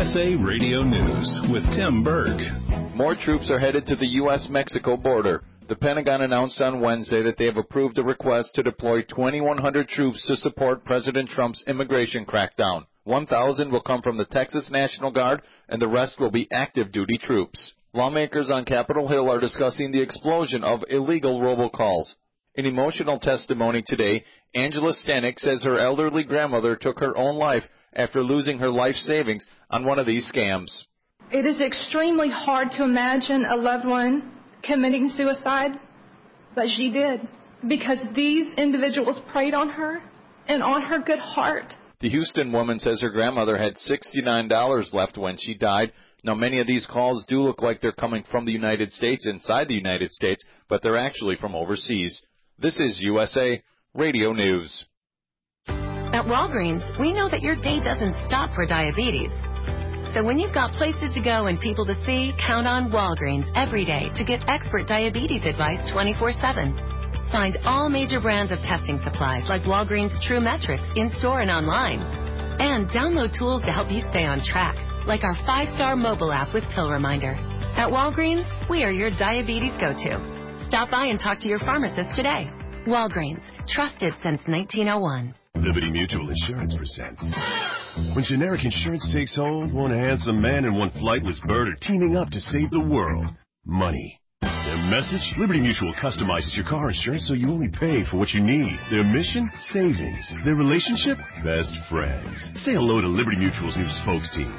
USA Radio News with Tim Berg. More troops are headed to the U.S.-Mexico border. The Pentagon announced on Wednesday that they have approved a request to deploy 2,100 troops to support President Trump's immigration crackdown. 1,000 will come from the Texas National Guard, and the rest will be active-duty troops. Lawmakers on Capitol Hill are discussing the explosion of illegal robocalls. In emotional testimony today, Angela Stanek says her elderly grandmother took her own life after losing her life savings on one of these scams. It is extremely hard to imagine a loved one committing suicide, but she did, because these individuals preyed on her and on her good heart. The Houston woman says her grandmother had $69 left when she died. Now, many of these calls do look like they're coming from the United States, inside the United States, but they're actually from overseas. This is USA Radio News. At Walgreens, we know that your day doesn't stop for diabetes. So when you've got places to go and people to see, count on Walgreens every day to get expert diabetes advice 24/7. Find all major brands of testing supplies like Walgreens True Metrics in-store and online. And download tools to help you stay on track, like our 5-star mobile app with pill reminder. At Walgreens, we are your diabetes go-to. Stop by and talk to your pharmacist today. Walgreens, trusted since 1901. Liberty Mutual Insurance presents. When generic insurance takes hold, one handsome man and one flightless bird are teaming up to save the world. Money. Their message? Liberty Mutual customizes your car insurance so you only pay for what you need. Their mission? Savings. Their relationship? Best friends. Say hello to Liberty Mutual's new spokes team.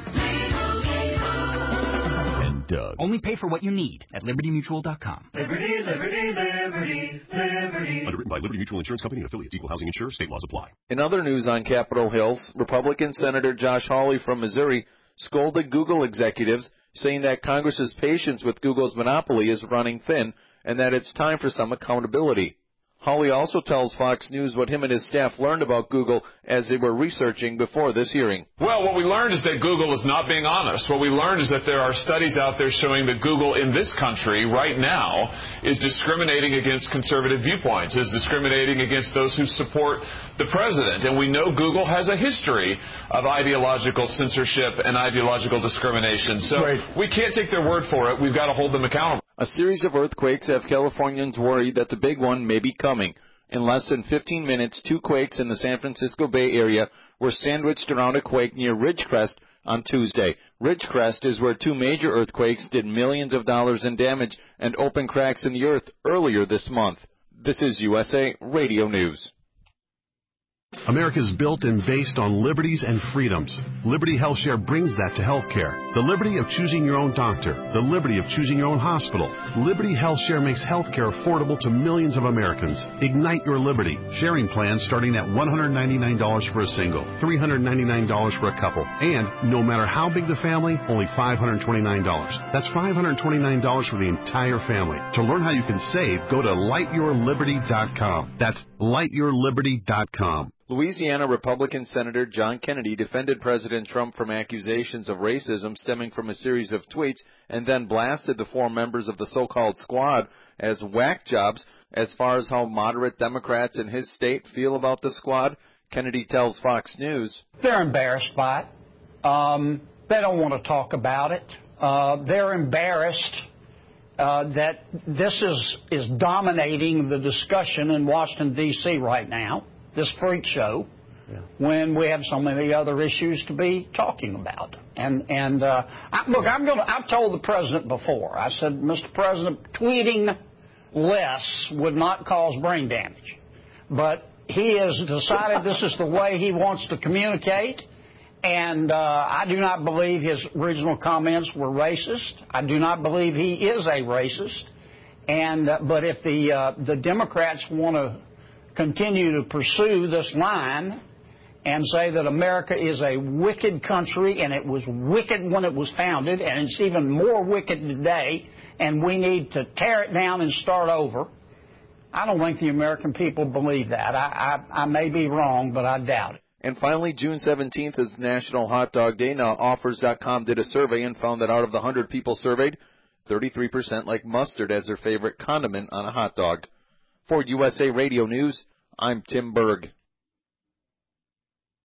And Doug. Only pay for what you need at LibertyMutual.com. Liberty, liberty, liberty, liberty. Underwritten by Liberty Mutual Insurance Company and affiliates. Equal housing insurer. State laws apply. In other news on Capitol Hill, Republican Senator Josh Hawley from Missouri scolded Google executives, saying that Congress's patience with Google's monopoly is running thin and that it's time for some accountability. Hawley also tells Fox News what him and his staff learned about Google as they were researching before this hearing. Well, what we learned is that Google is not being honest. What we learned is that there are studies out there showing that Google in this country right now is discriminating against conservative viewpoints, is discriminating against those who support the president. And we know Google has a history of ideological censorship and ideological discrimination. So we can't take their word for it. We've got to hold them accountable. A series of earthquakes have Californians worried that the big one may be coming. In less than 15 minutes, 2 quakes in the San Francisco Bay Area were sandwiched around a quake near Ridgecrest on Tuesday. Ridgecrest is where 2 major earthquakes did millions of dollars in damage and opened cracks in the earth earlier this month. This is USA Radio News. America is built and based on liberties and freedoms. Liberty HealthShare brings that to healthcare. The liberty of choosing your own doctor. The liberty of choosing your own hospital. Liberty HealthShare makes healthcare affordable to millions of Americans. Ignite your liberty. Sharing plans starting at $199 for a single, $399 for a couple, and no matter how big the family, only $529. That's $529 for the entire family. To learn how you can save, go to lightyourliberty.com. That's lightyourliberty.com. Louisiana Republican Senator John Kennedy defended President Trump from accusations of racism stemming from a series of tweets and then blasted the 4 members of the so-called squad as whack jobs. As far as how moderate Democrats in his state feel about the squad, Kennedy tells Fox News, they're embarrassed by it. They don't want to talk about it. They're embarrassed that this is dominating the discussion in Washington, D.C. right now. This freak show, when we have so many other issues to be talking about. Look, I've told the president before. I said, Mr. President, tweeting less would not cause brain damage. But he has decided this is the way he wants to communicate. And I do not believe his original comments were racist. I do not believe he is a racist. But if the Democrats want to continue to pursue this line and say that America is a wicked country and it was wicked when it was founded and it's even more wicked today and we need to tear it down and start over, I don't think the American people believe that. I may be wrong, but I doubt it. And finally, June 17th is National Hot Dog Day. Now, Offers.com did a survey and found that out of the 100 people surveyed, 33% like mustard as their favorite condiment on a hot dog. For USA Radio News, I'm Tim Berg.